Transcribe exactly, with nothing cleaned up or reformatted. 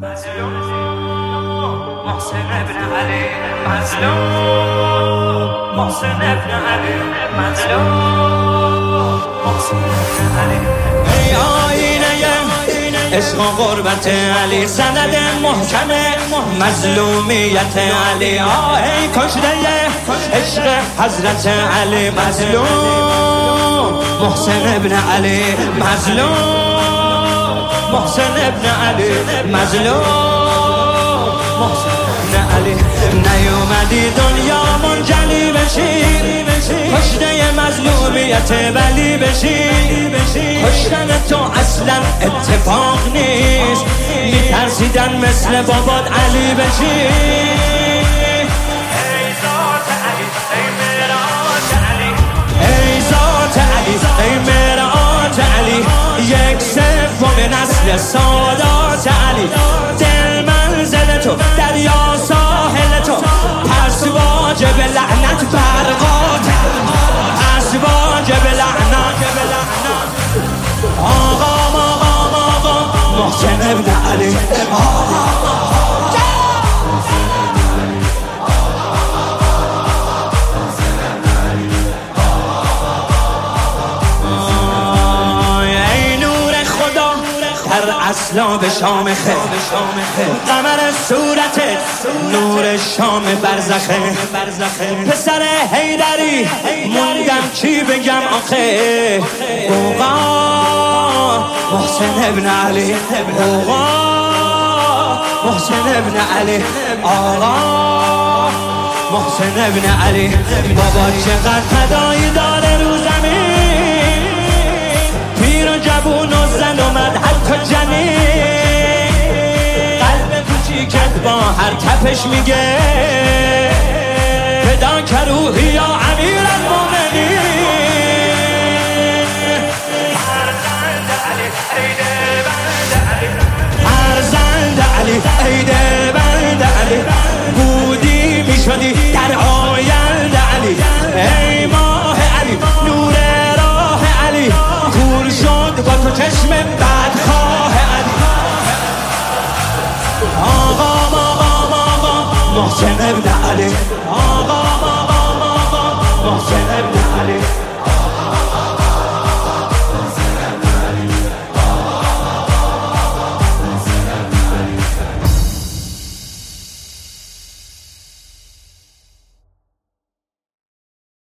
مظلوم محسن ابن علی، مظلوم محسن ابن علی، مظلوم محسن ابن علی. ای آینه عشق و غربت علی، سند محکم مظلومیت علی. آه ای کشته عشق حضرت علی، مظلوم محسن ابن علی، مظلوم محسن ابن علی، مظلوم محسن ابن علی. نیومدی دنیا منجلی بشی، کشته مظلومیت ولی بشی. کشتن تو اصلا اتفاق نیست، میترسیدن مثل بابات علی بشی. ای ذات علی، ای معراج علی، ای ذات علی، ای معراج علی. یک سوم نسل سادات علی، دل منزل تو دریا ساحل تو. پس واجب لعنت برقات، پس واجب لعنت. آقا آقا آقا محسن ابن علی، در اسلاب شامخه، قمر صورتت نور شام برزخه. پسر حیدری موندم چی بگم آخه. اوقا محسن ابن علی، اوقا محسن ابن علی، آقا محسن ابن علی. بابا چقدر فدایی داره رو زمین، پیر و جوون و زن و مرد حتی جنین. قلب کوچیکت با هر تپش میگه فدا که روحی یا امیر المومنین. فرزند علی ای دلبند علی، فرزند علی ای دلبند علی. بودی میشدی در آینده علی، ای ماه علی نور راه علی. کور شد با تو چشم بدخواه علی. آقا آقا آقا محسن ابن علی، آقا آقا آقا محسن ابن علی.